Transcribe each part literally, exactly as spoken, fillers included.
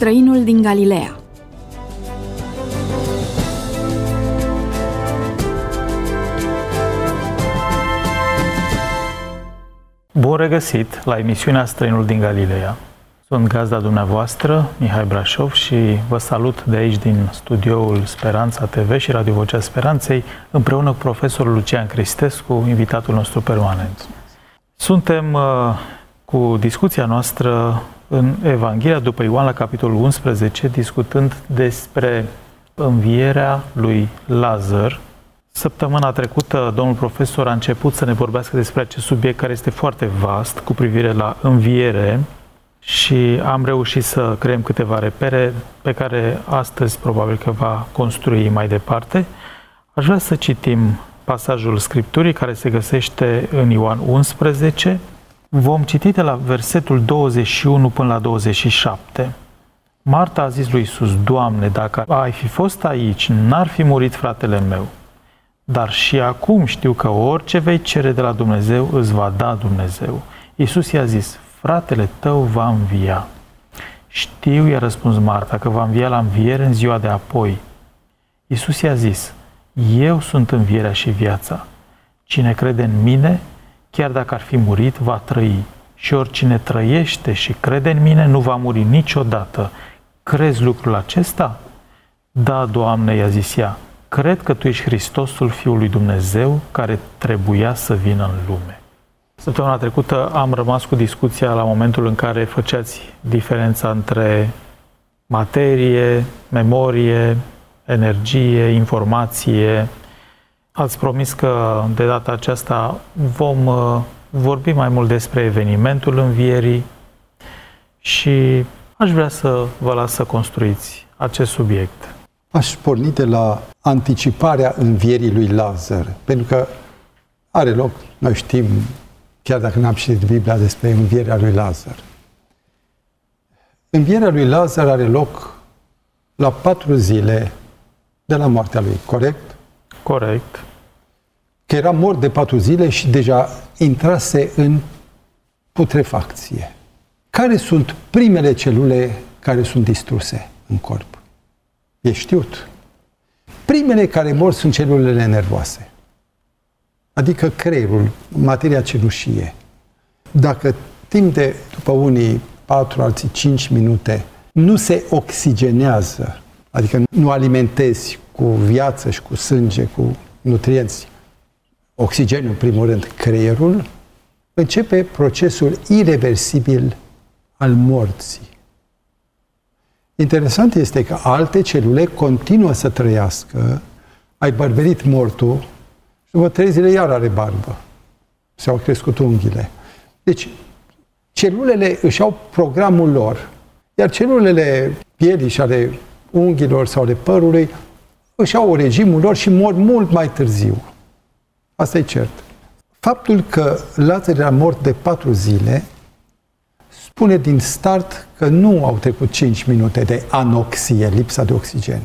Străinul din Galileea. Bun regăsit la emisiunea Străinul din Galileea. Sunt gazda dumneavoastră, Mihai Brașov, și vă salut de aici din studioul Speranța T V și Radio Vocea Speranței, împreună cu profesorul Lucian Cristescu, invitatul nostru permanent. Suntem uh, cu discuția noastră în Evanghelia după Ioan la capitolul unsprezece, discutând despre învierea lui Lazar. Săptămâna trecută, domnul profesor a început să ne vorbească despre acest subiect care este foarte vast cu privire la înviere și am reușit să creăm câteva repere pe care astăzi probabil că va construi mai departe. Aș vrea să citim pasajul Scripturii care se găsește în Ioan unsprezece. Vom citi de la versetul douăzeci și unu până la douăzeci și șapte. Marta a zis lui Iisus: Doamne, dacă ai fi fost aici, n-ar fi murit fratele meu. Dar și acum știu că orice vei cere de la Dumnezeu, îți va da Dumnezeu. Iisus i-a zis: fratele tău va învia. Știu, i-a răspuns Marta, că va învia la înviere în ziua de apoi. Iisus i-a zis: eu sunt învierea și viața. Cine crede în mine, chiar dacă ar fi murit, va trăi. Și oricine trăiește și crede în mine, nu va muri niciodată. Crezi lucrul acesta? Da, Doamne, i-a zis ea. Cred că Tu ești Hristosul Fiul lui Dumnezeu, care trebuia să vină în lume. Săptămâna trecută am rămas cu discuția la momentul în care făceați diferența între materie, memorie, energie, informație. Ați promis că de data aceasta vom vorbi mai mult despre evenimentul învierii și aș vrea să vă las să construiți acest subiect. Aș porni de la anticiparea învierii lui Lazar, pentru că are loc, noi știm, chiar dacă n-am citit Biblia, despre învierea lui Lazar. Învierea lui Lazar are loc la patru zile de la moartea lui, corect? Corect. Că era mort de patru zile și deja intrase în putrefacție. Care sunt primele celule care sunt distruse în corp? E știut. Primele care mor sunt celulele nervoase. Adică creierul, materia cenușie. Dacă timp de, după unii patru, alții cinci minute, nu se oxigenează, adică nu alimentezi cu viață și cu sânge, cu nutrienți, oxigenul în primul rând, creierul, începe procesul ireversibil al morții. Interesant este că alte celule continuă să trăiască, ai bărberit mortul și după trei zile iar are barbă. S-au crescut unghiile. Deci, celulele își au programul lor, iar celulele pielii și ale unghiilor sau ale părului își au regimul lor și mor mult mai târziu. Asta e cert. Faptul că Lazar era mort de patru zile spune din start că nu au trecut cinci minute de anoxie, lipsa de oxigen.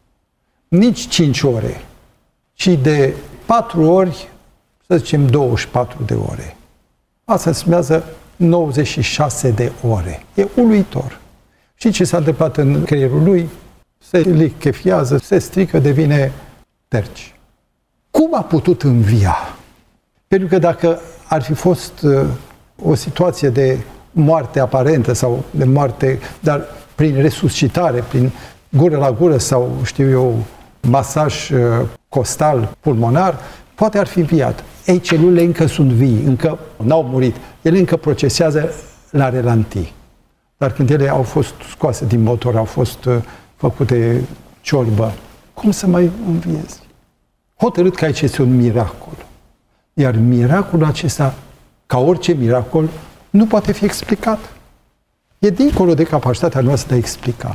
Nici cinci ore, ci de patru ori, să zicem douăzeci și patru de ore. Asta înseamnă nouăzeci și șase de ore. E uluitor. Și ce s-a întâmplat în creierul lui? Se lichefiază, se strică, devine terci. Cum a putut învia? Pentru că dacă ar fi fost uh, o situație de moarte aparentă sau de moarte, dar prin resuscitare, prin gură la gură sau, știu eu, masaj uh, costal pulmonar, poate ar fi înviat. Ei, celulele încă sunt vii, încă n-au murit. Ele încă procesează la relanti. Dar când ele au fost scoase din motor, au fost uh, făcute ciorbă, cum să mai înviezi? Hotărât că aici este un miracol. Iar miracolul acesta, ca orice miracol, nu poate fi explicat. E dincolo de capacitatea noastră de a explica.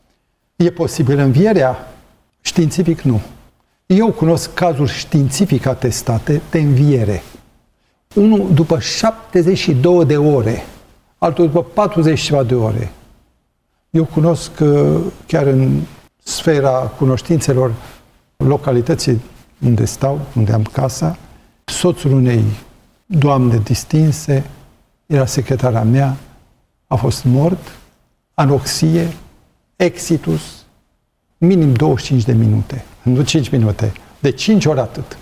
E posibil învierea? Științific nu. Eu cunosc cazuri științific atestate de înviere. Unul după șaptezeci și două de ore, altul după patruzeci de ore. Eu cunosc chiar în sfera cunoștințelor localității unde stau, unde am casa, soțul unei doamne distinse, era secretara mea, a fost mort, anoxie, exitus, minim douăzeci și cinci de minute, nu cinci minute, de cinci ori atât.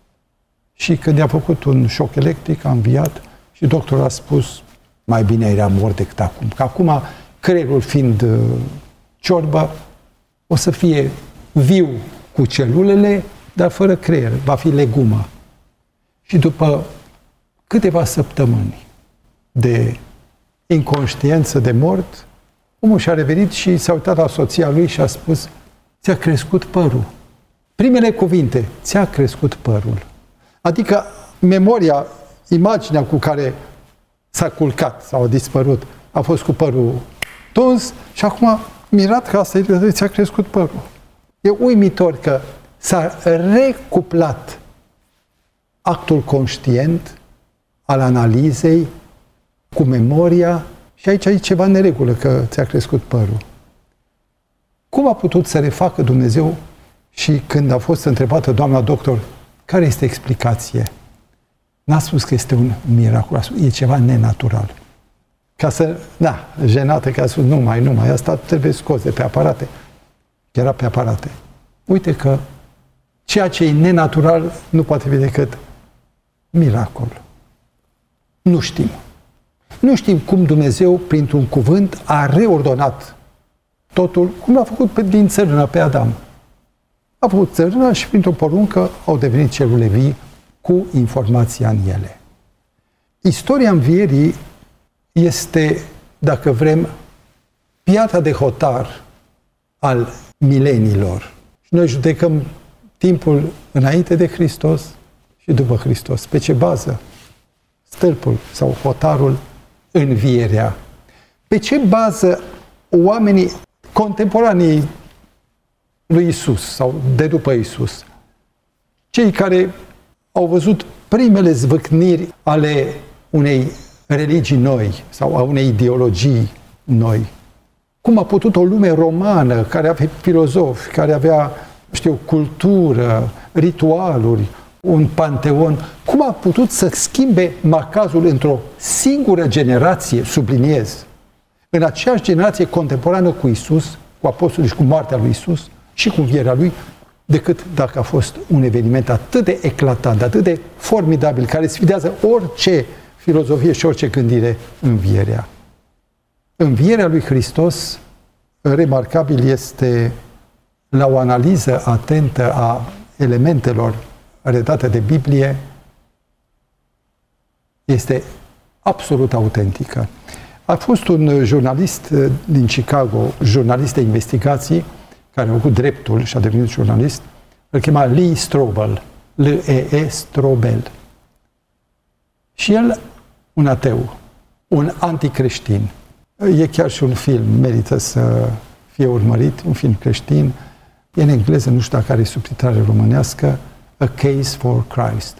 Și când i-a făcut un șoc electric, a înviat și doctorul a spus, mai bine era mort decât acum. Că acum, creierul fiind uh, ciorbă, o să fie viu cu celulele, dar fără creier, va fi legumă. Și după câteva săptămâni de inconștiență, de mort, omul și-a revenit și s-a uitat la soția lui și a spus, ți-a crescut părul. Primele cuvinte, ți-a crescut părul. Adică memoria, imaginea cu care s-a culcat sau a dispărut, a fost cu părul tuns și acum mirat că asta e, ți-a crescut părul. E uimitor că s-a recuplat actul conștient al analizei cu memoria și aici e ceva în neregulă că ți-a crescut părul. Cum a putut să refacă Dumnezeu și când a fost întrebată doamna doctor care este explicație? N-a spus că este un miracol, e ceva nenatural. Ca să, da, jenată, că a spus, nu mai, nu mai, asta trebuie scos de pe aparate. Era pe aparate. Uite că ceea ce e nenatural nu poate fi decât miracol. Nu știm. Nu știm cum Dumnezeu, printr-un cuvânt, a reordonat totul, cum l-a făcut din țărână pe Adam. A făcut țărână și printr-o poruncă au devenit celule vii cu informația în ele. Istoria învierii este, dacă vrem, piatra de hotar al mileniilor. Și noi judecăm timpul înainte de Hristos și după Hristos. Pe ce bază? Stâlpul sau hotarul, învierea. Pe ce bază oamenii contemporanii lui Isus sau de după Isus, cei care au văzut primele zvâcniri ale unei religii noi sau a unei ideologii noi. Cum a putut o lume romană, care avea filozofi, care avea, știu, cultură, ritualuri, un panteon, cum a putut să schimbe macazul într-o singură generație, subliniez, în aceeași generație contemporană cu Isus, cu apostolii și cu moartea lui Isus și cu învierea lui, decât dacă a fost un eveniment atât de eclatant, atât de formidabil, care sfidează orice filozofie și orice gândire, învierea. Învierea lui Hristos, remarcabil, este la o analiză atentă a elementelor redate de Biblie, este absolut autentică. A fost un jurnalist din Chicago, jurnalist de investigații, care a avut dreptul și a devenit jurnalist, îl chema Lee Strobel, L E E Strobel. Și el, un ateu, un anticreștin. E chiar și un film, merită să fie urmărit, un film creștin, e în engleză, nu știu dacă are subtitrare românească, A Case for Christ.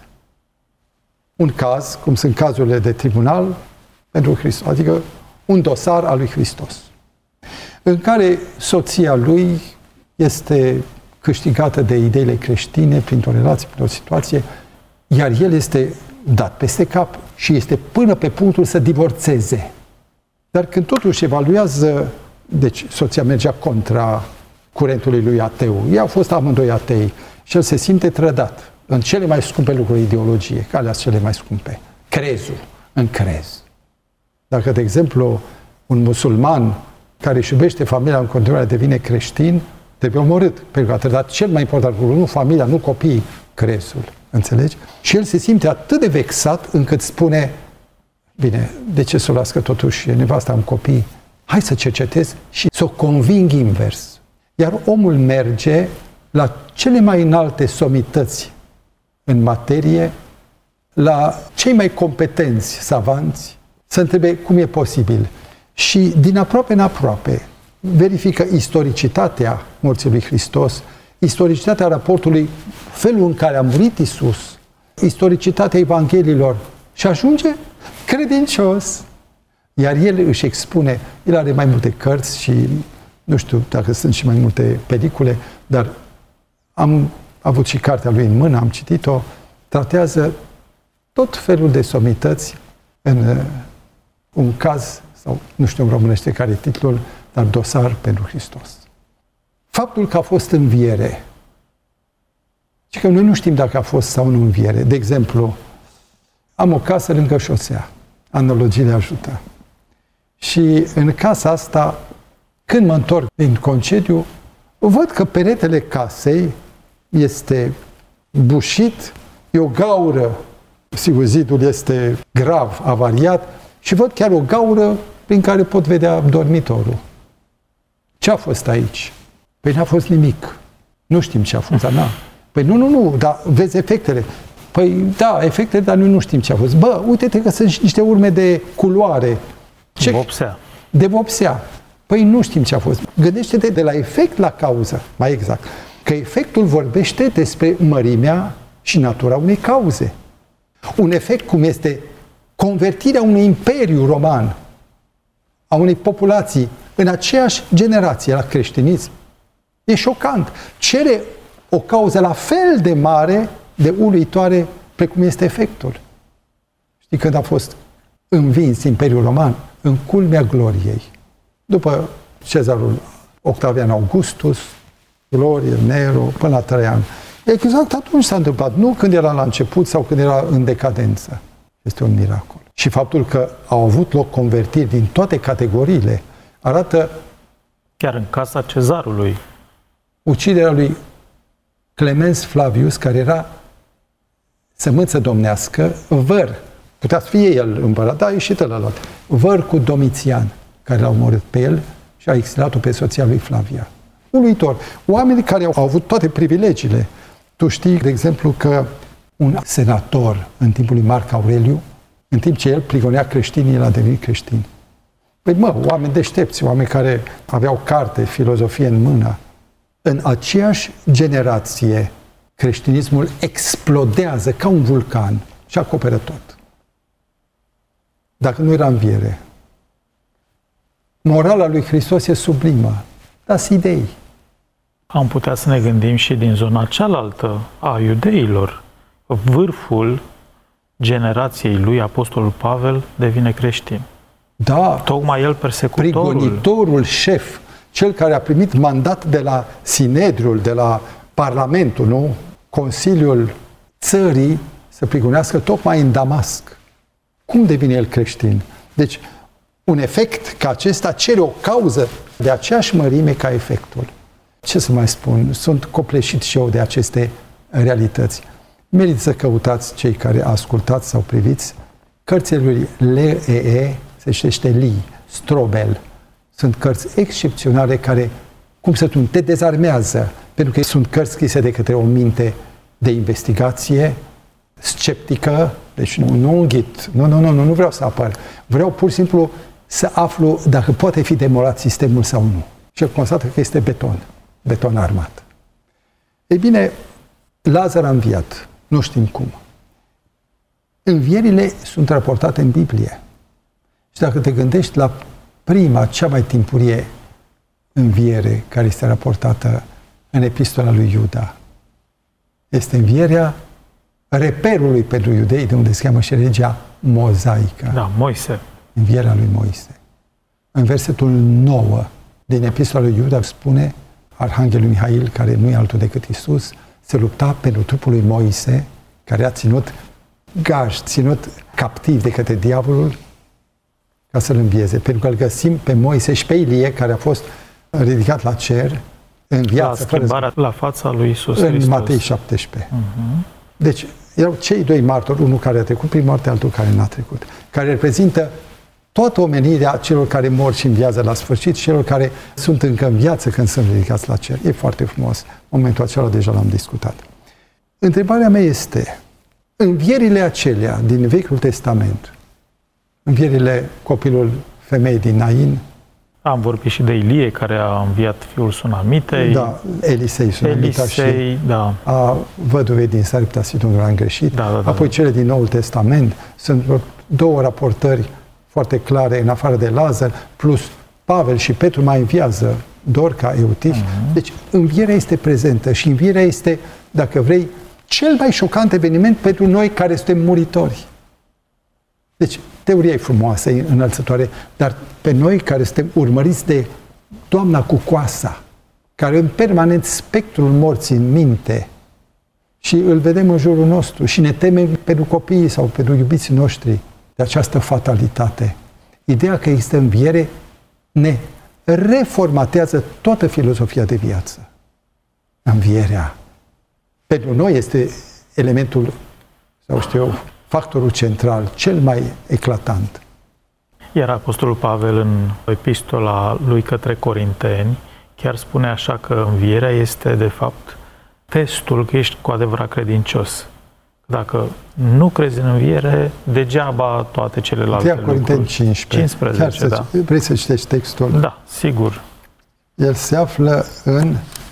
Un caz, cum sunt cazurile de tribunal, pentru Hristos, adică un dosar al lui Hristos, în care soția lui este câștigată de ideile creștine printr-o relație, printr-o situație, iar el este dat peste cap și este până pe punctul să divorțeze. Dar când totuși evaluează, deci soția mergea contra curentului lui ateu, ei au fost amândoi atei și el se simte trădat în cele mai scumpe lucruri ideologie, care alea cele mai scumpe, crezul, în crez. Dacă, de exemplu, un musulman care își iubește familia în continuare devine creștin, trebuie omorât, pentru că a trădat cel mai important lucru, nu familia, nu copiii, crezul. Înțelegi? Și el se simte atât de vexat încât spune, bine, de ce să o las că totuși nevasta am copii? Hai să cercetez și să o conving invers. Iar omul merge la cele mai înalte somități în materie, la cei mai competenți savanți, să întrebe cum e posibil. Și din aproape în aproape verifică istoricitatea morții lui Hristos, istoricitatea raportului, felul în care a murit Isus, istoricitatea Evangheliilor și ajunge credincios. Iar el își expune, el are mai multe cărți și nu știu dacă sunt și mai multe pelicule, dar am avut și cartea lui în mână, am citit-o, tratează tot felul de somități în un caz, sau nu știu în românește care e titlul, dar dosar pentru Hristos. Faptul că a fost înviere, și că noi nu știm dacă a fost sau nu înviere. De exemplu, am o casă lângă șosea. Analogiile ajută. Și în casa asta, când mă întorc din concediu, văd că peretele casei este bușit, e o gaură, sigur zidul este grav avariat, și văd chiar o gaură prin care pot vedea dormitorul. Ce a fost aici? Păi n-a fost nimic. Nu știm ce a fost, dar n-a. Păi nu, nu, nu, dar vezi efectele. Păi da, efectele, dar noi nu știm ce a fost. Bă, uite-te că sunt niște urme de culoare. Ce? Vopsea. De vopsea. Păi nu știm ce a fost. Gândește-te de la efect la cauză, mai exact. Că efectul vorbește despre mărimea și natura unei cauze. Un efect cum este convertirea unui imperiu roman, a unei populații în aceeași generație la creștinism, e șocant. Cere o cauză la fel de mare, de uluitoare, precum este efectul. Știi când a fost învins Imperiul Roman? În culmea gloriei. După Cezarul Octavian Augustus, Glorie, Nero, până la Traian. Exact atunci s-a întâmplat. Nu când era la început sau când era în decadență. Este un miracol. Și faptul că au avut loc convertiri din toate categoriile arată... Chiar în casa cezarului. Uciderea lui Clemens Flavius, care era sămânță domnească, văr, putea să fie el împărat, dar a ieșit ălălalt, văr cu Domitian, care l-a omorât pe el și a exilat-o pe soția lui Flavia. Uluitor. Oamenii care au avut toate privilegiile. Tu știi, de exemplu, că un senator în timpul lui Marc Aureliu, în timp ce el prigonea creștinii, el a devenit creștin. Păi mă, oameni deștepți, oameni care aveau carte, filozofie în mână. În aceeași generație, creștinismul explodează ca un vulcan și acoperă tot. Dacă nu era înviere. Morala lui Hristos e sublimă. Dați idei. Am putea să ne gândim și din zona cealaltă a iudeilor. Vârful generației lui, Apostolul Pavel, devine creștin. Da. Tocmai el, persecutorul. Prigonitorul șef, cel care a primit mandat de la Sinedriul, de la Parlamentul, nu? Consiliul țării să prigonească tocmai în Damasc. Cum devine el creștin? Deci, un efect ca acesta cere o cauză de aceeași mărime ca efectul. Ce să mai spun? Sunt copleșit și eu de aceste realități. Merită să căutați, cei care ascultați sau priviți, cărțile lui L E E, se ștește Lee, Strobel. Sunt cărți excepționale care, cum să spun, te dezarmează, pentru că sunt cărți scrise de către o minte de investigație, sceptică, deci nu, nu înghit, nu, nu, nu, nu, nu vreau să apăr. Vreau pur și simplu să aflu dacă poate fi demolat sistemul sau nu. Și el constată că este beton, beton armat. Ei bine, Lazar a înviat, nu știm cum. Învierile sunt raportate în Biblie. Și dacă te gândești la prima, cea mai timpurie înviere care este raportată în epistola lui Iuda, este învierea reperului pentru iudei, de unde se cheamă și religia mozaică. Da, Moise. Învierea lui Moise. În versetul nouă din epistola lui Iuda spune Arhanghelul Mihail, care nu e altul decât Iisus, se lupta pentru trupul lui Moise, care a ținut gaj, ținut captiv de către diavolul, ca să-l învieze. Pentru că îl găsim pe Moise și pe Ilie, care a fost ridicat la cer, în viață. La schimbarea la fața lui Iisus Hristos. În Matei șaptesprezece. Uh-huh. Deci, erau cei doi martori, unul care a trecut prin moarte, altul care n-a trecut, care reprezintă toată omenirea celor care mor și înviază la sfârșit și celor care sunt încă în viață când sunt ridicați la cer. E foarte frumos. Momentul acela deja l-am discutat. Întrebarea mea este, învierile acelea din Vechiul Testament, învierile copilul femeii din Nain, am vorbit și de Ilie, care a înviat fiul Sunamitei. Da, Elisei Sunamita Elisei, și da. a văduvei din Sarepta Sidonului am greșit. Da, da, da, Apoi da. cele din Noul Testament. Sunt două raportări foarte clare, în afară de Lazar, plus Pavel și Petru mai înviază Dorca, Eutif. Uh-huh. Deci învierea este prezentă și învierea este, dacă vrei, cel mai șocant eveniment pentru noi care suntem muritori. Deci, teoria e frumoasă, e înălțătoare, dar pe noi care suntem urmăriți de doamna cu coasa, care în permanent spectrul morții în minte și îl vedem în jurul nostru și ne temem pentru copiii sau pentru iubiții noștri de această fatalitate. Ideea că există înviere ne reformatează toată filozofia de viață. Învierea pentru noi este elementul, sau știu eu, factorul central, cel mai eclatant. Iar Apostolul Pavel, în epistola lui către Corinteni, chiar spune așa că învierea este, de fapt, testul că ești cu adevărat credincios. Dacă nu crezi în înviere, degeaba toate celelalte lucruri. Corinteni cincisprezece. cincisprezece, da. Să, vrei să citești textul? Da, sigur. El se află în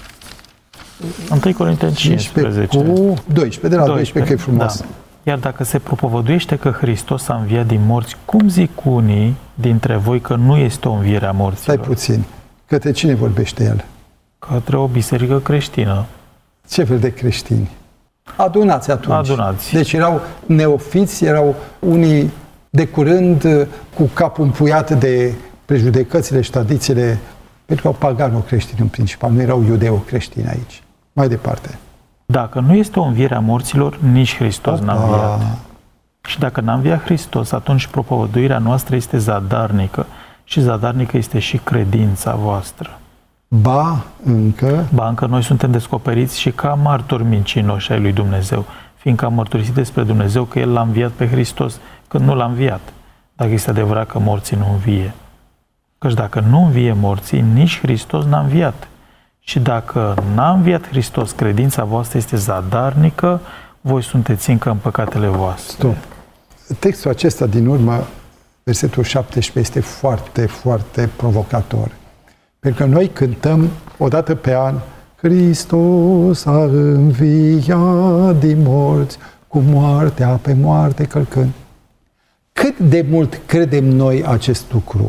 întâi Corinteni cincisprezece. Cu doisprezece, de la doisprezece, că e frumos. Da. Iar dacă se propovăduiește că Hristos a înviat din morți, cum zic unii dintre voi că nu este o înviere a morților? Stai puțin. Către cine vorbește el? Către o biserică creștină. Ce fel de creștini? Adunați atunci. Adunați. Deci erau neofiți, erau unii de curând cu capul împuiat de prejudecățile și tradițiile, pentru că au pagano-creștini în principal, nu erau iudeo-creștini aici. Mai departe. Dacă nu este o înviere a morților, nici Hristos n-a înviat. Și dacă n-a înviat Hristos, atunci propovăduirea noastră este zadarnică și zadarnică este și credința voastră. Ba, încă... Ba, încă noi suntem descoperiți și ca martori mincinoși ai lui Dumnezeu, fiindcă am mărturisit despre Dumnezeu că El l-a înviat pe Hristos, când nu l-a înviat, dacă este adevărat că morții nu învie. Căci dacă nu învie morții, nici Hristos n-a înviat. Și dacă n-a înviat Hristos, credința voastră este zadarnică, voi sunteți încă în păcatele voastre. Stop. Textul acesta din urmă, versetul șaptesprezece, este foarte, foarte provocator. Pentru că noi cântăm o dată pe an, Hristos a înviat din morți, cu moartea pe moarte călcând. Cât de mult credem noi acest lucru?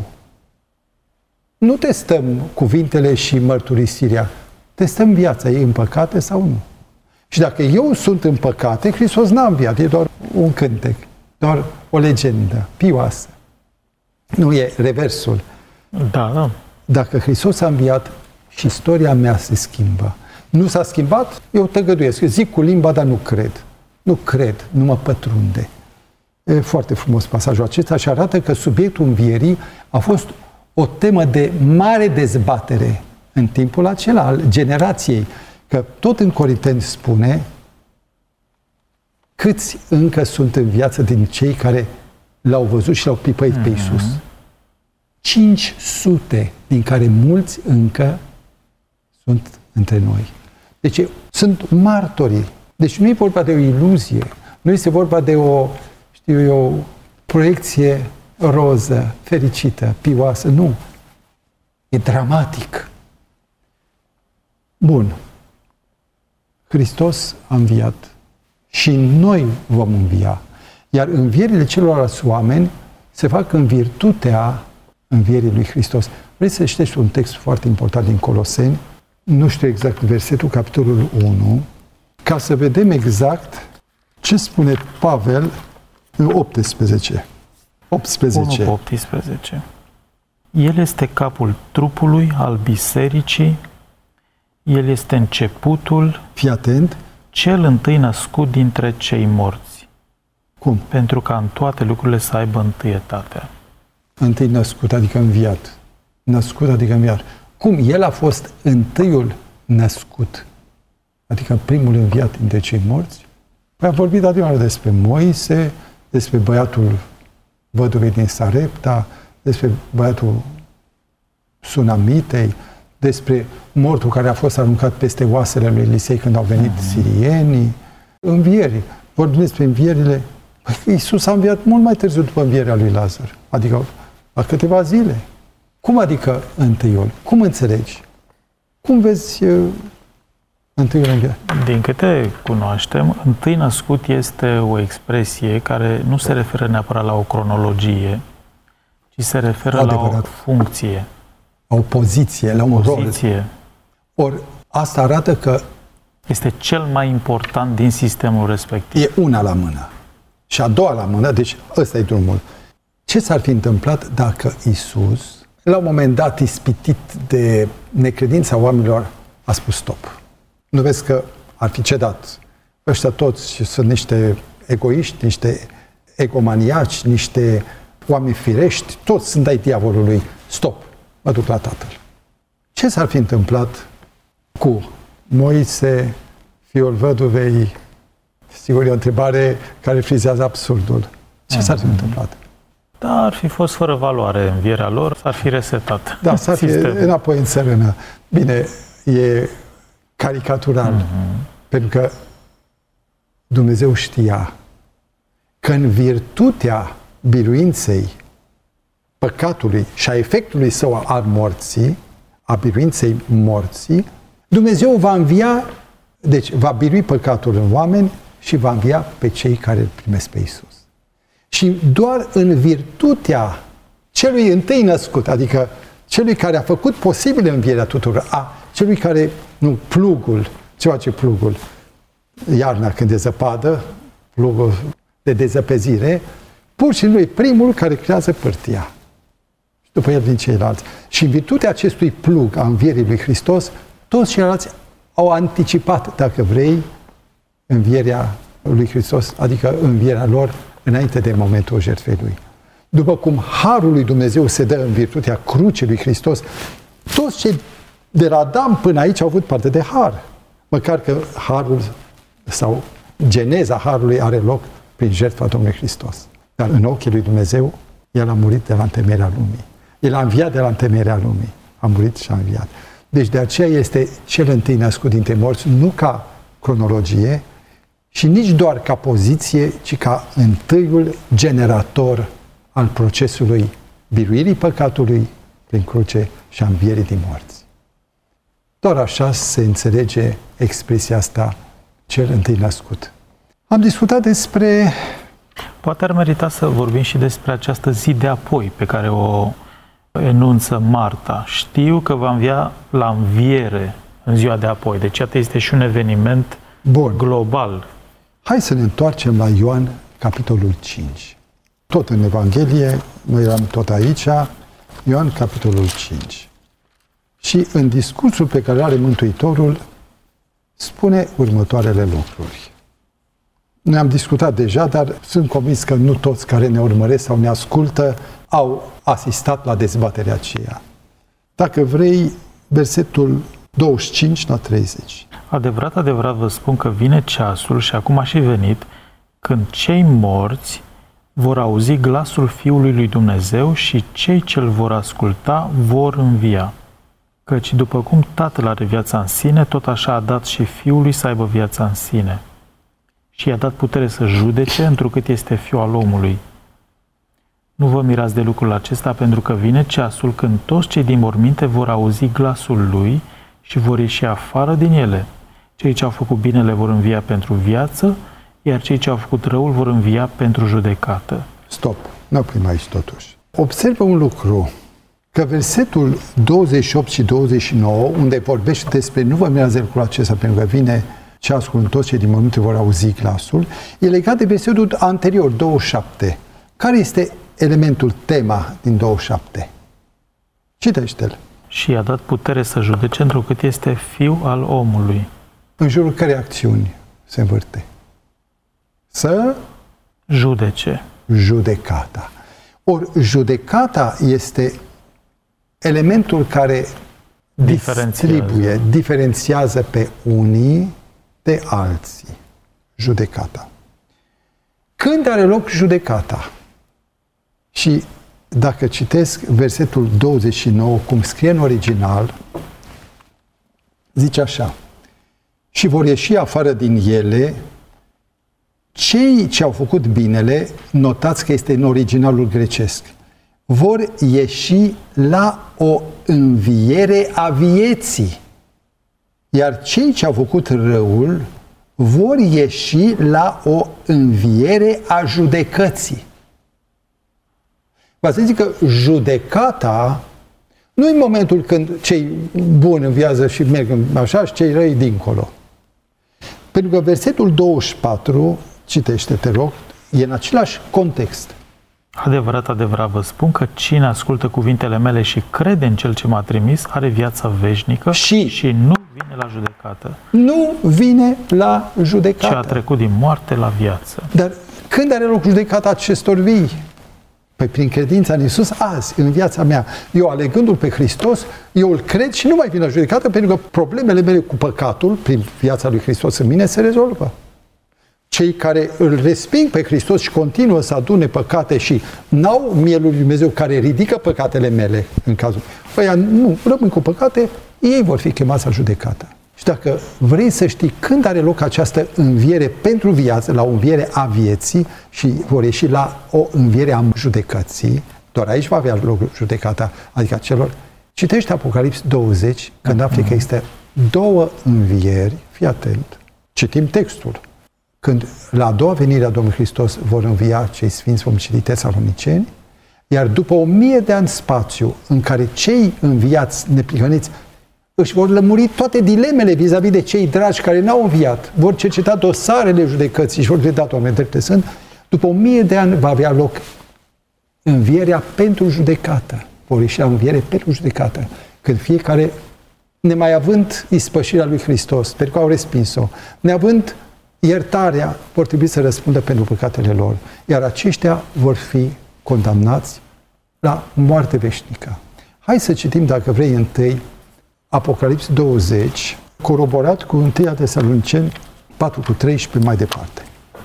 Nu testăm cuvintele și mărturisirea, testăm viața ei în păcate sau nu. Și dacă eu sunt în păcate, Hristos n-a înviat, e doar un cântec, doar o legendă pioasă. Nu e reversul. Da, da. Dacă Hristos a înviat, și istoria mea se schimbă. Nu s-a schimbat, eu tăgăduiesc. Eu zic cu limba, dar nu cred. Nu cred, nu mă pătrunde. E foarte frumos pasajul acesta și arată că subiectul învierii a fost o temă de mare dezbatere în timpul acela al generației. Că tot în Corinteni spune câți încă sunt în viață din cei care l-au văzut și l-au pipăit mm-hmm. pe Iisus. cinci sute, din care mulți încă sunt între noi. Deci sunt martorii. Deci nu e vorba de o iluzie, nu este vorba de o, știu eu, proiecție roză, fericită, pioasă, nu. E dramatic. Bun. Hristos a înviat și noi vom învia. Iar învierile celorlalți oameni se fac în virtutea învierii lui Hristos. Vrei să citești un text foarte important din Coloseni, nu știu exact versetul, capitolul unu, ca să vedem exact ce spune Pavel în optsprezece. optsprezece. unu optsprezece. El este capul trupului al bisericii, El este începutul, fii atent, cel întâi născut dintre cei morți. Cum? Pentru ca în toate lucrurile să aibă întâietatea. Întâi născut, adică înviat. Născut, adică înviat. Cum? El a fost întâiul născut, adică primul înviat dintre cei morți? Păi a vorbit adevărat despre Moise, despre băiatul văduvei din Sarepta, despre băiatul Sunamitei, despre mortul care a fost aruncat peste oasele lui Elisei când au venit mm-hmm. sirienii. Învierii. Vorbim despre învierile. Păi Iisus a înviat mult mai târziu după învierea lui Lazar. Adică la câteva zile. Cum adică întâiul? Cum înțelegi? Cum vezi uh, întâiul înviat? Din câte cunoaștem, întâi născut este o expresie care nu se referă neapărat la o cronologie, ci se referă Adevărat. la o funcție. La o poziție, la un poziție. rol. Ori asta arată că este cel mai important din sistemul respectiv. E una la mână. Și a doua la mână, deci ăsta e drumul. Ce s-ar fi întâmplat dacă Iisus la un moment dat, ispitit de necredința oamenilor, a spus stop. Nu vezi că ar fi cedat. Ăștia toți sunt niște egoiști, niște egomaniaci, niște oameni firești, toți sunt ai diavolului. Stop, mă duc la Tatăl. Ce s-ar fi întâmplat cu Moise, fiul văduvei? Sigur, e o întrebare care frizează absurdul. Ce s-ar fi întâmplat? Da, ar fi fost fără valoare învierea lor, s-ar fi resetat. Da, s-ar fi înapoi în țărână. Bine, e caricatural, mm-hmm. pentru că Dumnezeu știa că în virtutea biruinței păcatului și a efectului său al morții, a biruinței morții, Dumnezeu va învia, deci va birui păcatul în oameni și va învia pe cei care îl primesc pe Iisus. Și doar în virtutea celui întâi născut, adică celui care a făcut posibil învierea tuturor, a celui care, nu, plugul, ce face plugul? Iarna când e zăpadă, plugul de dezăpezire, pur și simplu e primul care creează pârtia. Și după el vin ceilalți. Și în virtutea acestui plug a învierii lui Hristos, toți ceilalți au anticipat, dacă vrei, învierea lui Hristos, adică învierea lor înainte de momentul jertfei lui. După cum harul lui Dumnezeu se dă în virtutea crucii lui Hristos, toți cei de la Adam până aici au avut parte de har. Măcar că harul sau geneza harului are loc prin jertfa Domnului Hristos. Dar în ochii lui Dumnezeu, El a murit de la întemeierea lumii. El a înviat de la întemeierea lumii. A murit și a înviat. Deci de aceea este cel întâi născut dintre morți, nu ca cronologie și nici doar ca poziție, ci ca întâiul generator al procesului biruirii păcatului prin cruce și a învierii din morți. Doar așa se înțelege expresia asta, cel întâi născut. Am discutat despre... Poate ar merita să vorbim și despre această zi de apoi pe care o enunță Marta. Știu că va învia la înviere în ziua de apoi. Deci iată, este și un eveniment Bun. global. Hai să ne întoarcem la Ioan, capitolul cinci. Tot în Evanghelie, noi eram tot aici, Ioan, capitolul cinci. Și în discursul pe care are Mântuitorul, spune următoarele lucruri. Noi am discutat deja, dar sunt convins că nu toți care ne urmăresc sau ne ascultă au asistat la dezbaterea aceea. Dacă vrei, versetul douăzeci și cinci la treizeci. Adevărat, adevărat vă spun că vine ceasul și acum a și venit când cei morți vor auzi glasul Fiului lui Dumnezeu și cei ce-L vor asculta vor învia. Căci după cum Tatăl are viața în sine, tot așa a dat și Fiului să aibă viața în sine. Și i-a dat putere să judece, întrucât este Fiul al omului. Nu vă mirați de lucrul acesta, pentru că vine ceasul când toți cei din morminte vor auzi glasul Lui și vor ieși afară din ele. Cei ce au făcut binele vor învia pentru viață, iar cei ce au făcut răul vor învia pentru judecată. Stop, nu oprim aici totuși. Observă un lucru, că versetul douăzeci și opt și douăzeci și nouă, unde vorbește despre nu vă mirați de lucrul acesta, pentru că vine ceasul când toți cei din morminte vor auzi glasul, e legat de versetul anterior, douăzeci și șapte. Care este elementul, tema din douăzeci și șapte? Citește-l. Și i-a dat putere să judece, întrucât este Fiul al omului. În jurul cărei acțiuni se învârte? Să judece. Judecata. Ori judecata este elementul care distribuie, diferențiază pe unii de alții. Judecata. Când are loc judecata? Și dacă citesc versetul douăzeci și nouă, cum scrie în original, zice așa: și vor ieși afară din ele cei ce au făcut binele, notați că este în originalul grecesc, vor ieși la o înviere a vieții, iar cei ce au făcut răul vor ieși la o înviere a judecății. V-ați zis că judecata nu în momentul când cei buni înviază și merg așa și cei răi dincolo. Pentru că versetul douăzeci și patru, citește, te rog, e în același context. Adevărat, adevărat vă spun că cine ascultă cuvintele mele și crede în Cel ce m-a trimis are viața veșnică și, și nu vine la judecată. Nu vine la judecată. Ce a trecut din moarte la viață. Dar când are loc judecata acestor vii? Păi prin credința în Iisus azi, în viața mea. Eu alegându-L pe Hristos, eu îl cred și nu mai vin la judecată pentru că problemele mele cu păcatul, prin viața lui Hristos în mine, se rezolvă. Cei care îl resping pe Hristos și continuă să adune păcate și n-au mielul lui Dumnezeu care ridică păcatele mele, în cazul ăia nu rămân cu păcate, ei vor fi chemați la judecată. Și dacă vrei să știi când are loc această înviere pentru viață, la o înviere a vieții și vor ieși la o înviere a judecății, doar aici va avea loc judecata, adică a celor. Citește Apocalips douăzeci, când afli că există două învieri, fii atent, citim textul. Când la a doua venire a Domnului Hristos vor învia cei sfinți, vom citi Tesaloniceni, iar după o mie de ani spațiu în care cei înviați neprihăniți își vor lămuri toate dilemele vis-a-vis de cei dragi care n-au înviat, vor cerceta dosarele judecății și vor vedea, Doamne, drepte sunt, după o mie de ani va avea loc învierea pentru judecată. Vor ieși la înviere pentru judecată. Când fiecare, nemai având ispășirea lui Hristos, pentru că au respins-o, neavând iertarea, vor trebui să răspundă pentru păcatele lor. Iar aceștia vor fi condamnați la moarte veșnică. Hai să citim, dacă vrei, întâi Apocalips douăzeci, coroborat cu întâi Tesaloniceni patru cu treisprezece mai departe.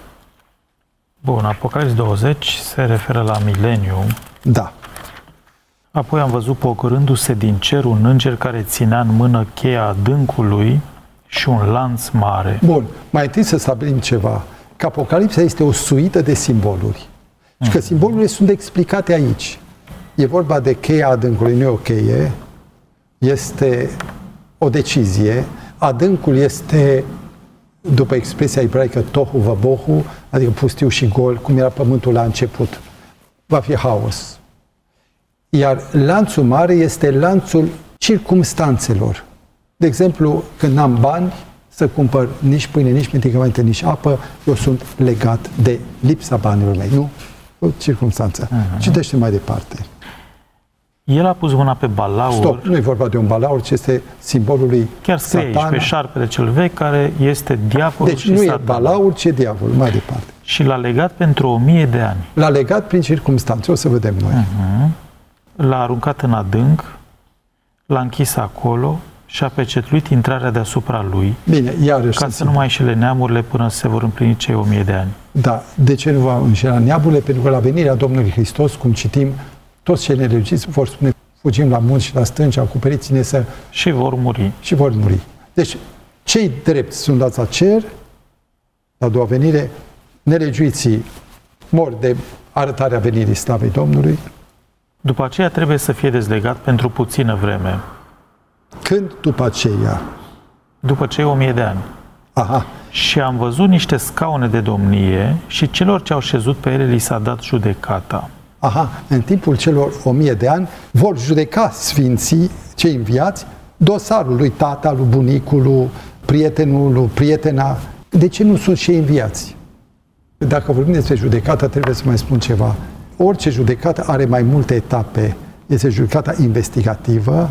Bun, Apocalips douăzeci se referă la mileniu. Da. Apoi am văzut pogorându-se din cer un înger care ținea în mână cheia adâncului și un lanț mare. Bun, mai întâi să stabilim ceva. Că Apocalipsa este o suită de simboluri. Mm. Și că simbolurile sunt explicate aici. E vorba de cheia adâncului, nu e o cheie, este o decizie. Adâncul este, după expresia ebraică, tohu vabohu, adică pustiu și gol, cum era pământul la început. Va fi haos. Iar lanțul mare este lanțul circumstanțelor. De exemplu, când n-am bani să cumpăr nici pâine, nici medicamente, nici apă, eu sunt legat de lipsa banilor mei, nu? O circumstanță. Uh-huh. Citește mai departe. El a pus mâna pe balaur. Stop, nu e vorba de un balaur, ci este simbolul lui chiar scrie Satana. Aici, pe șarpele cel vechi, care este diavolul deci și nu Satana. E balaur, ci e diavolul. Mai departe. Și l-a legat pentru o mie de ani. L-a legat prin circumstanțe, o să vedem noi. Uh-huh. L-a aruncat în adânc, l-a închis acolo și a pecetluit intrarea deasupra lui. Bine, iarăși. Ca să nu mai înșele neamurile până se vor împlini cei o mie de ani. Da, de ce nu va înșela neamurile? Pentru că la venirea Domnului Hristos, cum citim, toți cei nelegiți vor spune: fugim la munți și la stânci, acoperiți-ne să... Și vor muri. Și vor muri. Deci, cei drepți sunt dați la cer, la a doua venire, nelegiuiții mor de arătarea venirii slavei Domnului. După aceea trebuie să fie dezlegat pentru puțină vreme. Când după aceea? După cei o mie de ani. Aha. Și am văzut niște scaune de domnie și celor ce au șezut pe ele li s-a dat judecata. Aha, în timpul celor o mie de ani vor judeca sfinții, cei înviați, dosarul lui tata, lui bunicul, lui prietenul, lui prietena. De ce nu sunt și ei înviați? Dacă vorbim despre judecată, trebuie să mai spun ceva. Orice judecată are mai multe etape. Este judecata investigativă,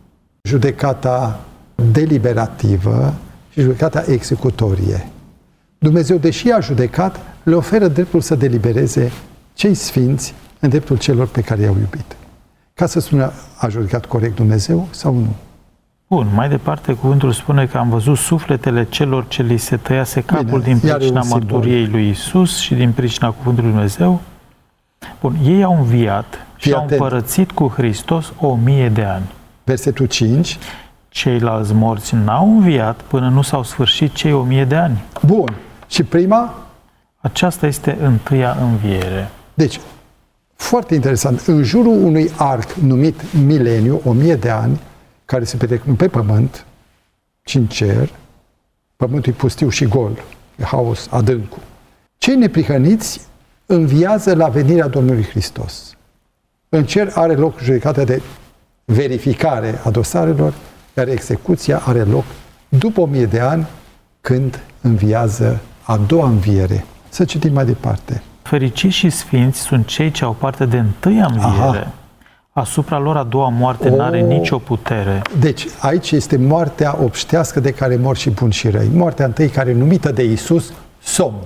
judecata deliberativă și judecata executorie. Dumnezeu, deși a judecat, le oferă dreptul să delibereze cei sfinți în dreptul celor pe care i-au iubit. Ca să spună, a judecat corect Dumnezeu sau nu? Bun, mai departe cuvântul spune că am văzut sufletele celor ce li se tăiase capul. Bine, din pricina mărturiei lui Iisus și din pricina cuvântului lui Dumnezeu. Bun, ei au înviat și au împărățit cu Hristos o mie de ani. Versetul cinci. Ceilalți morți n-au înviat până nu s-au sfârșit cei o mie de ani. Bun. Și prima? Aceasta este întâia înviere. Deci, foarte interesant. În jurul unui arc numit mileniu, o mie de ani, care se petrec nu pe pământ, ci în cer, pământul e pustiu și gol, e haos, adâncul. Cei neprihăniți înviază la venirea Domnului Hristos. În cer are loc judecata de verificare a dosarelor, iar execuția are loc după o mie de ani, când înviază a doua înviere. Să citim mai departe. Fericiți și sfinți sunt cei ce au parte de întâia înviere. Aha. Asupra lor a doua moarte o... n-are nicio putere. Deci, aici este moartea obștească de care mor și buni și răi. Moartea întâi, care e numită de Iisus somn.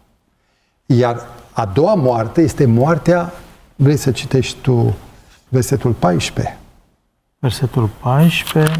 Iar a doua moarte este moartea, vrei să citești tu versetul paisprezece? Versetul paisprezece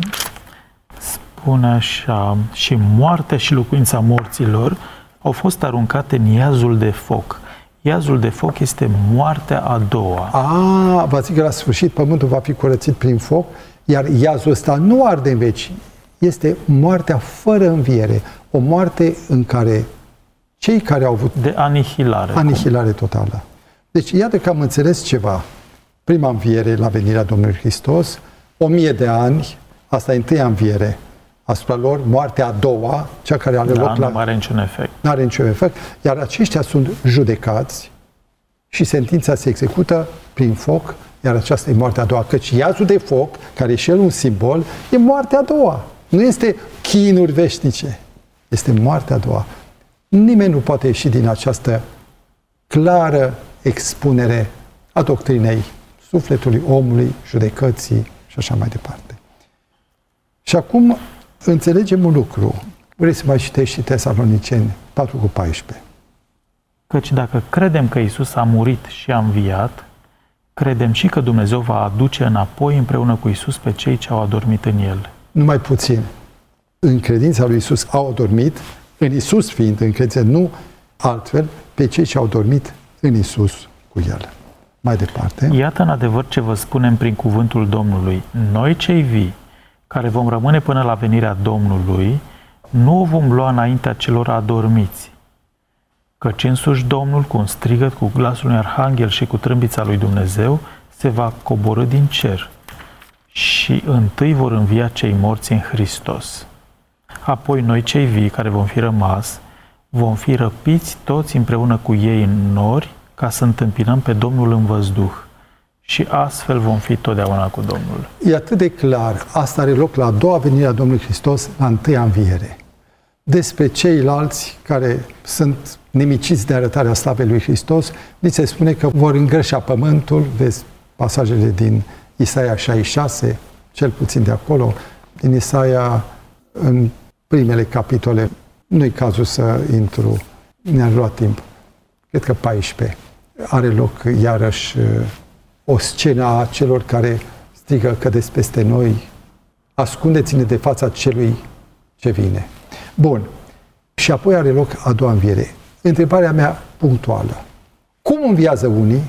spune așa: și moartea și locuința morților au fost aruncate în iazul de foc. Iazul de foc este moartea a doua. A, vă zic că la sfârșit pământul va fi curățit prin foc, iar iazul ăsta nu arde în veci. Este moartea fără înviere. O moarte în care cei care au avut... De anihilare. Anihilare cum? Totală. Deci, iată că am înțeles ceva. Prima înviere la venirea Domnului Hristos, o mie de ani, asta e întâia înviere asupra lor, moartea a doua, cea care are da, loc la... nu are niciun efect. Nu are niciun efect, iar aceștia sunt judecați și sentința se execută prin foc, iar aceasta e moartea a doua. Căci iazul de foc, care e și el un simbol, e moartea a doua. Nu este chinuri veșnice, este moartea a doua. Nimeni nu poate ieși din această clară expunere a doctrinei sufletului omului, judecății și așa mai departe. Și acum înțelegem un lucru. Vrei să mai citești și Tesaloniceni patru cu paisprezece. Căci dacă credem că Iisus a murit și a înviat, credem și că Dumnezeu va aduce înapoi împreună cu Iisus pe cei ce au adormit în El. Numai puțin. În credința lui Iisus au adormit, în Iisus fiind în credință, nu altfel, pe cei ce au dormit în Iisus cu El. Mai departe. Iată în adevăr ce vă spunem prin cuvântul Domnului. Noi cei vii, care vom rămâne până la venirea Domnului, nu o vom lua înaintea celor adormiți. Căci însuși Domnul, cu un strigăt, cu glasul unui arhanghel și cu trâmbița lui Dumnezeu, se va coborî din cer. Și întâi vor învia cei morți în Hristos. Apoi noi cei vii, care vom fi rămas, vom fi răpiți toți împreună cu ei în nori, ca să întâmpinăm pe Domnul în văzduh. Și astfel vom fi totdeauna cu Domnul. E atât de clar, asta are loc la a doua venire a Domnului Hristos, la întâia înviere. Despre ceilalți care sunt nimiciți de arătarea slavei lui Hristos, li se spune că vor îngrășa pământul, vezi pasajele din Isaia șaizeci și șase, cel puțin de acolo, din Isaia în primele capitole, nu-i cazul să intru, ne-a luat timp, cred că paisprezece, are loc iarăși o scenă a celor care strigă cădeți peste noi, ascundeți-ne de fața celui ce vine. Bun. Și apoi are loc a doua înviere. Întrebarea mea punctuală. Cum înviază unii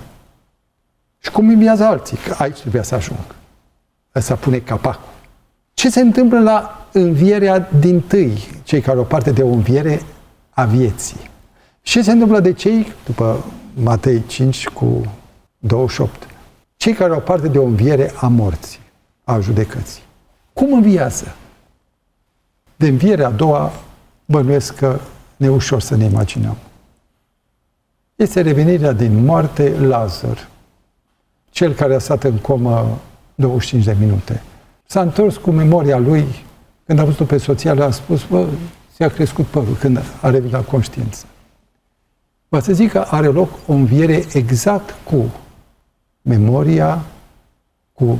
și cum înviază alții? Că aici trebuia să ajung. Ăsta pune capacul. Ce se întâmplă la învierea dintâi, cei care au parte de o înviere a vieții? Ce se întâmplă de cei, după Matei cinci cu douăzeci și opt, cei care au parte de o înviere a morții, a judecății? Cum înviază? De învierea a doua, bănuiesc că ne e ușor să ne imaginăm. Este revenirea din moarte Lazar, cel care a stat în comă douăzeci și cinci de minute. S-a întors cu memoria lui, când a văzut pe soția, le-a spus, bă, ți-a crescut părul, când a revenit la conștiință. Vă să zic că are loc o înviere exact cu memoria, cu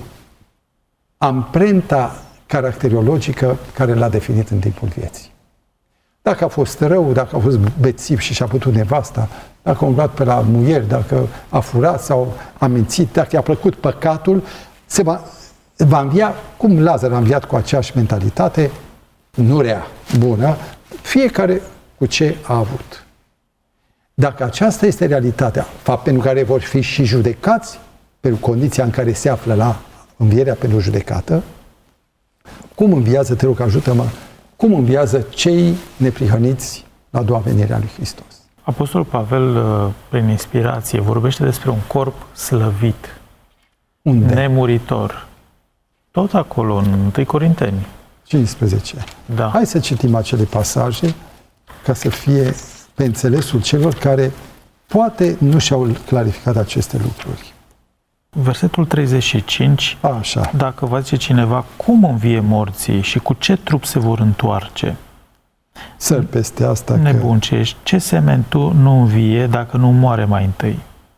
amprenta caracterologică care l-a definit în timpul vieții. Dacă a fost rău, dacă a fost bețiv și și-a putut nevasta, dacă a umblat pe la muieri, dacă a furat sau a mințit, dacă i-a plăcut păcatul, se va, va învia, cum Lazar a înviat cu aceeași mentalitate, nu rea, bună, fiecare cu ce a avut. Dacă aceasta este realitatea, fapt pentru care vor fi și judecați, pentru condiția în care se află la învierea pentru judecată, cum înviază, te rog, ajută-mă, cum înviază cei neprihăniți la a doua venire a lui Hristos? Apostolul Pavel, prin inspirație, vorbește despre un corp slăvit, Unde? nemuritor. Tot acolo, în întâi Corinteni. cincisprezece. Da. Hai să citim acele pasaje ca să fie pe înțelesul celor care poate nu și-au clarificat aceste lucruri. Versetul treizeci și cinci. Așa. Dacă va zice cineva cum învie morții și cu ce trup se vor întoarce, sări peste asta. Nebun ce ești. Ce semen tu nu învie dacă nu moare mai întâi?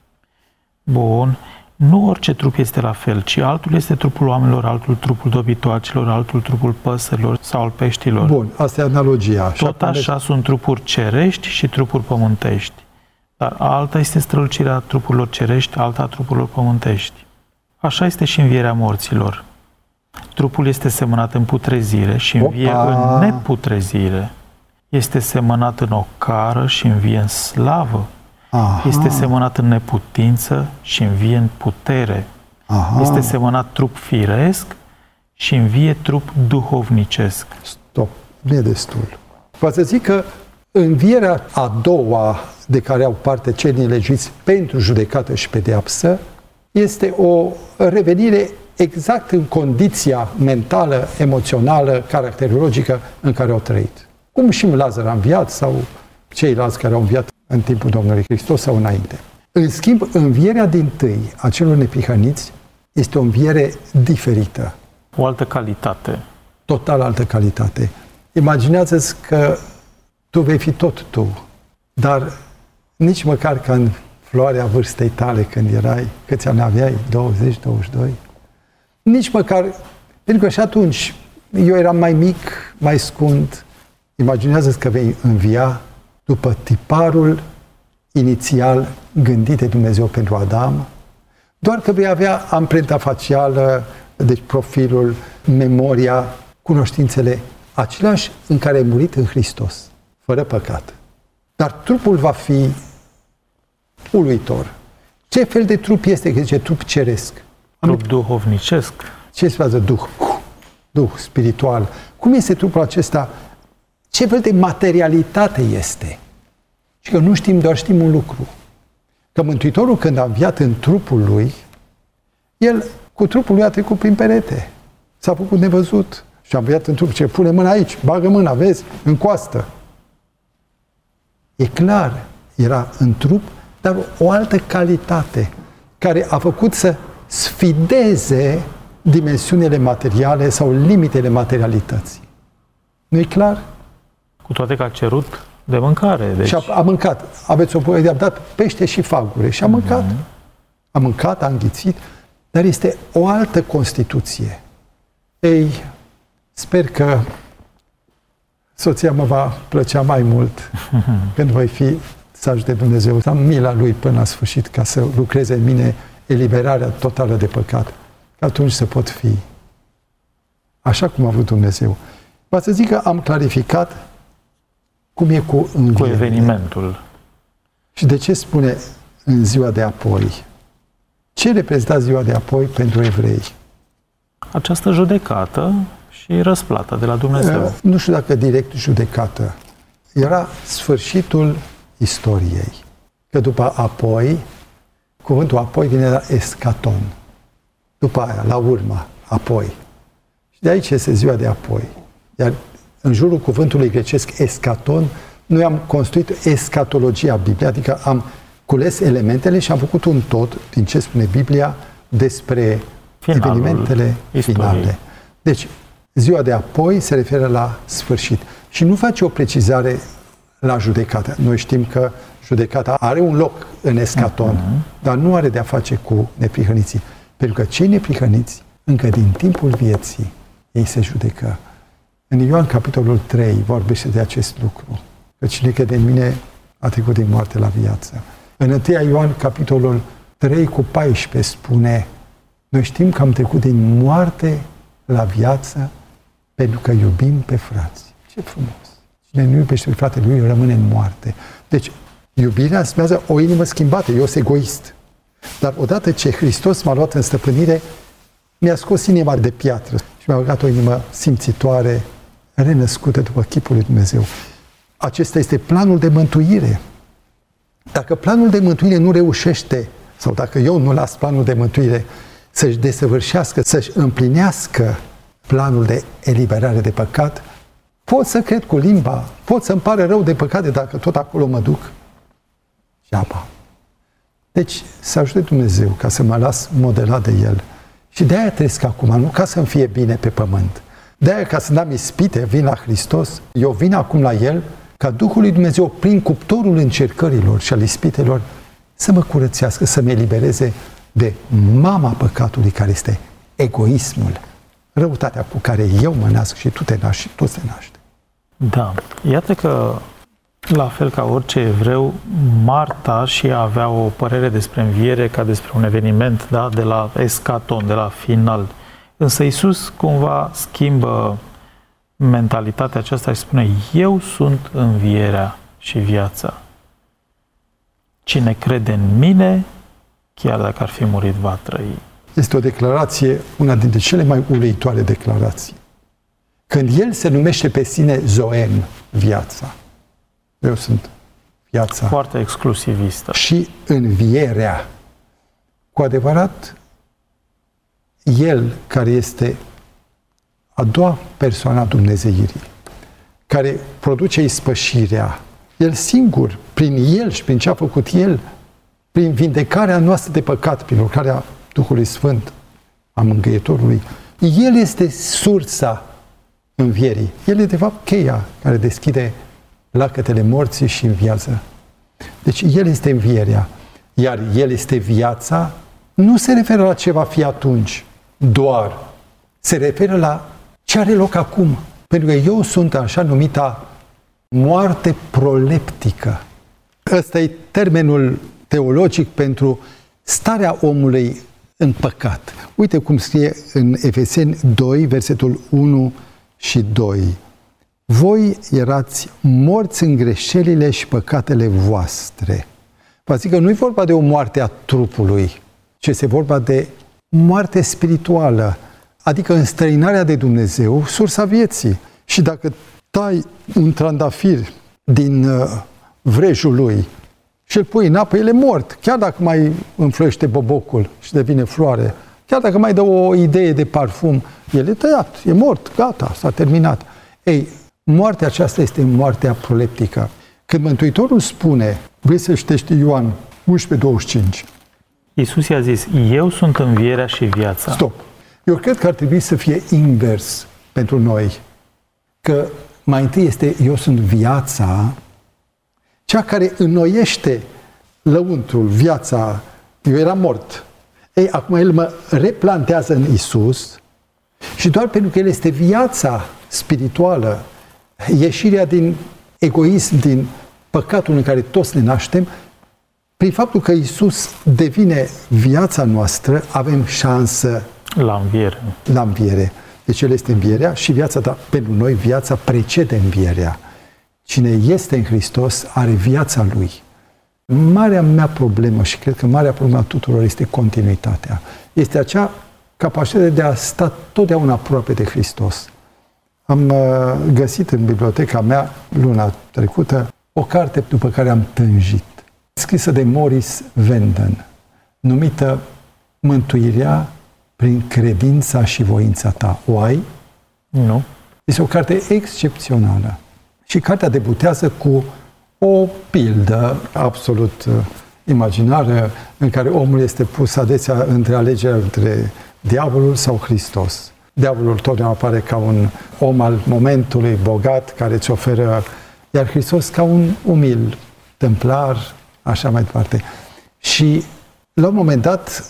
Bun. Nu orice trup este la fel, ci altul este trupul oamenilor, altul trupul dobitoacelor, altul trupul păsărilor sau al peștilor. Bun, asta e analogia. Tot așa sunt trupuri cerești și trupuri pământești. Dar alta este strălucirea trupurilor cerești, alta a trupurilor pământești. Așa este și învierea morților. Trupul este semănat în putrezire și învie Opa! în neputrezire. Este semănat în ocară și învie în slavă. Aha. Este semănat în neputință și învie în putere. Aha. Este semănat trup firesc și învie trup duhovnicesc. Stop, nu e destul. Vă să zic că învierea a doua de care au parte cei nelegiuiți pentru judecată și pedeapsă este o revenire exact în condiția mentală, emoțională, caracterologică în care au trăit. Cum și Lazar a înviat sau ceilalți care au înviat în timpul Domnului Hristos sau înainte. În schimb, învierea dintâi a celor neprihăniți este o înviere diferită. O altă calitate. Total altă calitate. Imaginează-ți că tu vei fi tot tu, dar nici măcar ca în floarea vârstei tale când erai, câți ani aveai? douăzeci, douăzeci și doi? Nici măcar, pentru că și atunci eu eram mai mic, mai scund. Imaginează-ți că vei învia după tiparul inițial gândit de Dumnezeu pentru Adam, doar că vei avea amprenta facială, deci profilul, memoria, cunoștințele aceleași în care ai murit în Hristos, fără păcat. Dar trupul va fi uluitor. Ce fel de trup este? Că zice trup ceresc. Trup duhovnicesc. Ce se face duh? Duh spiritual. Cum este trupul acesta? Ce fel de materialitate este? Și că nu știm, doar știm un lucru. Că Mântuitorul, când a înviat în trupul lui, el cu trupul lui a trecut prin perete. S-a făcut nevăzut. Și a înviat în trup. Ce pune mâna aici, bagă mâna, vezi, în coastă. E clar, era în trup, dar o altă calitate care a făcut să sfideze dimensiunile materiale sau limitele materialității. Nu e clar? Cu toate că a cerut de mâncare. Deci... Și a, a mâncat. Aveți o poveste, a dat pește și fagure și a mâncat. Mm-hmm. A mâncat, a înghițit, dar este o altă constituție. Ei, sper că soția mă va plăcea mai mult când voi fi, să ajute Dumnezeu, să am mila Lui până la sfârșit, ca să lucreze în mine eliberarea totală de păcat. Că atunci să pot fi așa cum a vrut Dumnezeu. Va să zic că am clarificat cum e cu învierea. Cu evenimentul. Și de ce spune în ziua de apoi? Ce reprezenta ziua de apoi pentru evrei? Această judecată și răsplata de la Dumnezeu. Nu știu dacă direct judecată. Era sfârșitul istoriei. Că după apoi, cuvântul apoi vine la eschaton. După aia, la urmă, apoi. Și de aici este ziua de apoi. Iar în jurul cuvântului grecesc eschaton, noi am construit eschatologia Bibliei, adică am cules elementele și am făcut un tot din ce spune Biblia despre finalul evenimentele istoriei. Finale. Deci, ziua de apoi se referă la sfârșit. Și nu face o precizare la judecată. Noi știm că judecata are un loc în eschaton, uh-huh. dar nu are de-a face cu neprihăniții. Pentru că cei neprihăniți, încă din timpul vieții, ei se judecă. În Ioan, capitolul trei, vorbește de acest lucru. Că cine crede în mine a trecut din moarte la viață. În întâia Ioan, capitolul trei cu paisprezece, spune: noi știm că am trecut din moarte la viață pentru că iubim pe frați. Ce frumos! Cine nu iubește pe fratele lui rămâne în moarte. Deci, iubirea înseamnă o inimă schimbată. Eu sunt egoist. Dar odată ce Hristos m-a luat în stăpânire, mi-a scos inima de piatră și mi-a băgat o inimă simțitoare, renăscută după chipul lui Dumnezeu. Acesta este planul de mântuire. Dacă planul de mântuire nu reușește, sau dacă eu nu las planul de mântuire să-și desăvârșească, să-și împlinească planul de eliberare de păcat, pot să cred cu limba, pot să-mi pare rău de păcate dacă tot acolo mă duc. Ceaba. Deci, să ajute Dumnezeu ca să mă las modelat de El. Și de-aia trăiesc acum, nu ca să-mi fie bine pe pământ, De-aia, ca să n-am ispite, vin la Hristos, eu vin acum la El, ca Duhul lui Dumnezeu, prin cuptorul încercărilor și al ispitelor, să mă curățească, să mă elibereze de mama păcatului, care este egoismul, răutatea cu care eu mă nasc și tu te naști și tu se naște. Da, iată că, la fel ca orice evreu, Marta și ea avea o părere despre înviere ca despre un eveniment, da, de la escaton, de la final. Însă Iisus cumva schimbă mentalitatea aceasta și spune: eu sunt învierea și viața. Cine crede în mine, chiar dacă ar fi murit, va trăi. Este o declarație, una dintre cele mai uluitoare declarații. Când El se numește pe sine Zoen, viața. Eu sunt viața. Foarte exclusivistă. Și învierea. Cu adevărat, El, care este a doua persoană a Dumnezeirii, care produce ispășirea, El singur, prin El și prin ce a făcut El, prin vindecarea noastră de păcat, prin lucrarea Duhului Sfânt, a Mângâietorului, El este sursa învierii. El e, de fapt, cheia care deschide lacătele morții și înviază. Deci El este învierea. Iar El este viața, nu se referă la ce va fi atunci, doar. Se referă la ce are loc acum. Pentru că eu sunt așa numita moarte proleptică. Ăsta e termenul teologic pentru starea omului în păcat. Uite cum scrie în Efeseni doi, versetul unu și doi. Voi erați morți în greșelile și păcatele voastre. Vă zic că nu e vorba de o moarte a trupului, ci este vorba de moarte spirituală, adică înstrăinarea de Dumnezeu, sursa vieții. Și dacă tai un trandafir din uh, vrejul lui și îl pui în apă, el e mort. Chiar dacă mai înfloiește bobocul și devine floare, chiar dacă mai dă o idee de parfum, el e tăiat, e mort, gata, s-a terminat. Ei, moartea aceasta este moartea proleptică. Când Mântuitorul spune, vrei să citești Ioan unsprezece douăzeci și cinci. Iisus i-a zis: eu sunt învierea și viața. Stop. Eu cred că ar trebui să fie invers pentru noi. Că mai întâi este eu sunt viața, cea care înnoiește lăuntrul, viața. Eu eram mort. Ei, acum El mă replantează în Iisus și doar pentru că El este viața spirituală, ieșirea din egoism, din păcatul în care toți ne naștem, prin faptul că Iisus devine viața noastră, avem șansă la înviere. La înviere. Deci El este învierea și viața ta, pentru noi, viața precede învierea. Cine este în Hristos are viața Lui. Marea mea problemă, și cred că marea problemă a tuturor, este continuitatea. Este acea capacitate de a sta totdeauna aproape de Hristos. Am uh, găsit în biblioteca mea, luna trecută, o carte după care am tânjit, scrisă de Morris Venden, numită Mântuirea prin credința și voința ta. O ai? Nu. Este o carte excepțională. Și cartea debutează cu o pildă absolut uh, imaginară, în care omul este pus adesea între alegerea între diavolul sau Hristos. Diavolul totdeauna apare ca un om al momentului, bogat, care îți oferă, iar Hristos ca un umil tâmplar, așa mai departe. Și la un moment dat,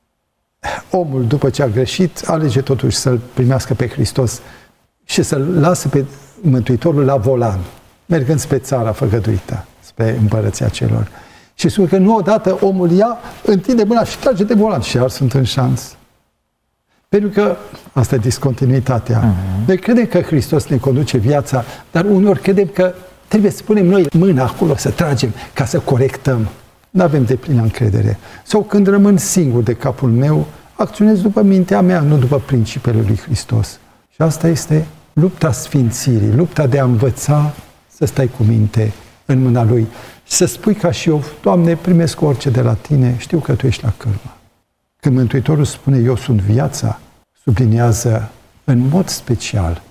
omul, după ce a greșit, alege totuși să-L primească pe Hristos și să-L lasă pe Mântuitorul la volan, mergând spre țara făgăduită, spre împărăția celor. Și spune că nu odată omul ia, întinde mâna și trage de volan și iar sunt în șans. Pentru că asta e discontinuitatea. Uh-huh. Noi credem că Hristos ne conduce viața, dar uneori credem că trebuie să punem noi mâna acolo, să tragem, ca să corectăm. Nu avem deplină încredere. Sau când rămân singur de capul meu, acționez după mintea mea, nu după principiile lui Hristos. Și asta este lupta sfințirii, lupta de a învăța să stai cu minte în mâna Lui. Să spui ca și eu, Doamne, primesc orice de la Tine, știu că Tu ești la cârmă. Când Mântuitorul spune, eu sunt viața, subliniază în mod special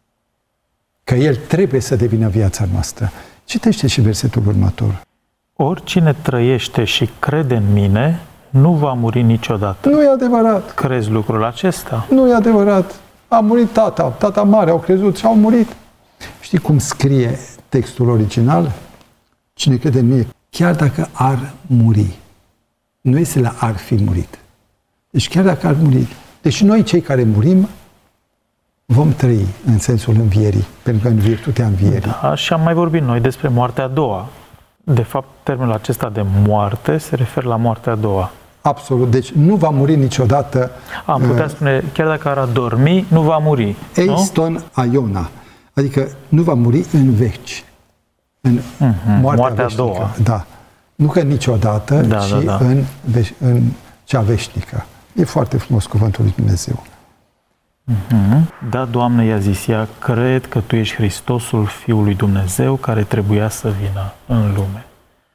că El trebuie să devină viața noastră. Citește și versetul următor. Oricine trăiește și crede în mine, nu va muri niciodată. Nu e adevărat. Crezi lucrul acesta? Nu e adevărat. A murit tata, tata mare, au crezut și au murit. Știi cum scrie textul original? Cine crede în mine, chiar dacă ar muri, nu este la ar fi murit. Deci chiar dacă ar muri, deci noi cei care murim vom trăi în sensul învierii, pentru că în virtutea învierii. Da, și am mai vorbit noi despre moartea a doua. De fapt, termenul acesta de moarte se referă la moartea a doua. Absolut. Deci nu va muri niciodată. Am putea uh, spune, chiar dacă ar adormi, nu va muri. Eiston aiona. Adică nu va muri în veci. În uh-huh. moartea, moartea a veșnică. doua. Da. Nu că niciodată, da, ci da, da. În, veș- în cea veșnică. E foarte frumos cuvântul lui Dumnezeu. Uh-huh. Da, Doamne, i-a zis ea, cred că Tu ești Hristosul Fiul lui Dumnezeu care trebuia să vină în lume.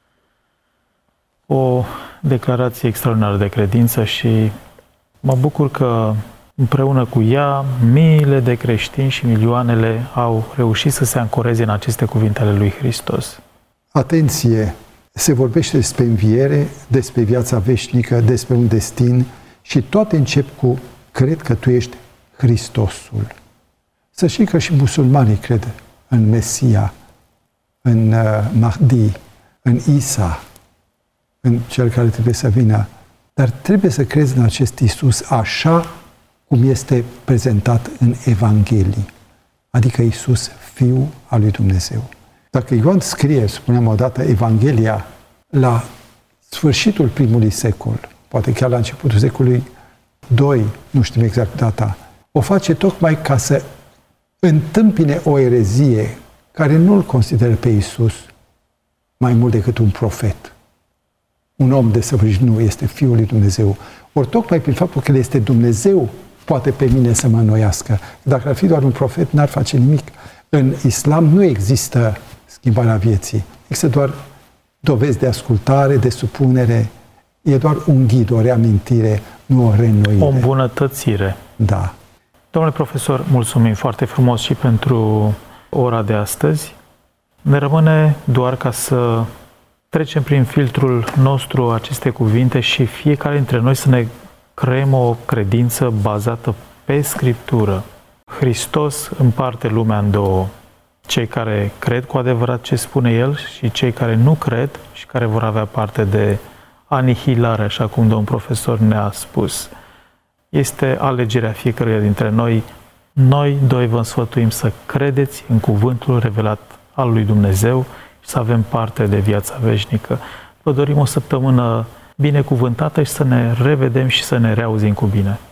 O declarație extraordinară de credință și mă bucur că împreună cu ea miile de creștini și milioanele au reușit să se ancoreze în aceste cuvinte ale lui Hristos. Atenție! Se vorbește despre înviere, despre viața veșnică, despre un destin și toate încep cu cred că Tu ești Hristosul. Să știi că și musulmanii cred în Mesia, în uh, Mahdi, în Isa, în Cel care trebuie să vină. Dar trebuie să crezi în acest Iisus așa cum este prezentat în Evanghelii. Adică Iisus, Fiul al lui Dumnezeu. Dacă Ioan scrie, spuneam odată, Evanghelia la sfârșitul primului secol, poate chiar la începutul secolului doi, nu știm exact data, o face tocmai ca să întâmpine o erezie care nu îl consideră pe Iisus mai mult decât un profet. Un om desăvârșit, nu, este Fiul lui Dumnezeu. Ori tocmai prin faptul că El este Dumnezeu, poate pe mine să mă înnoiască. Dacă ar fi doar un profet, n-ar face nimic. În Islam nu există schimbarea vieții. Există doar dovezi de ascultare, de supunere. E doar un ghid, o reamintire, nu o reînnoire. O îmbunătățire. Da. Domnule profesor, mulțumim foarte frumos și pentru ora de astăzi. Ne rămâne doar ca să trecem prin filtrul nostru aceste cuvinte și fiecare dintre noi să ne creăm o credință bazată pe Scriptură. Hristos împarte lumea în două. Cei care cred cu adevărat ce spune El și cei care nu cred și care vor avea parte de anihilare, așa cum domnul profesor ne-a spus. Este alegerea fiecăruia dintre noi. Noi doi vă sfătuim să credeți în cuvântul revelat al lui Dumnezeu și să avem parte de viața veșnică. Vă dorim o săptămână binecuvântată și să ne revedem și să ne reauzim cu bine.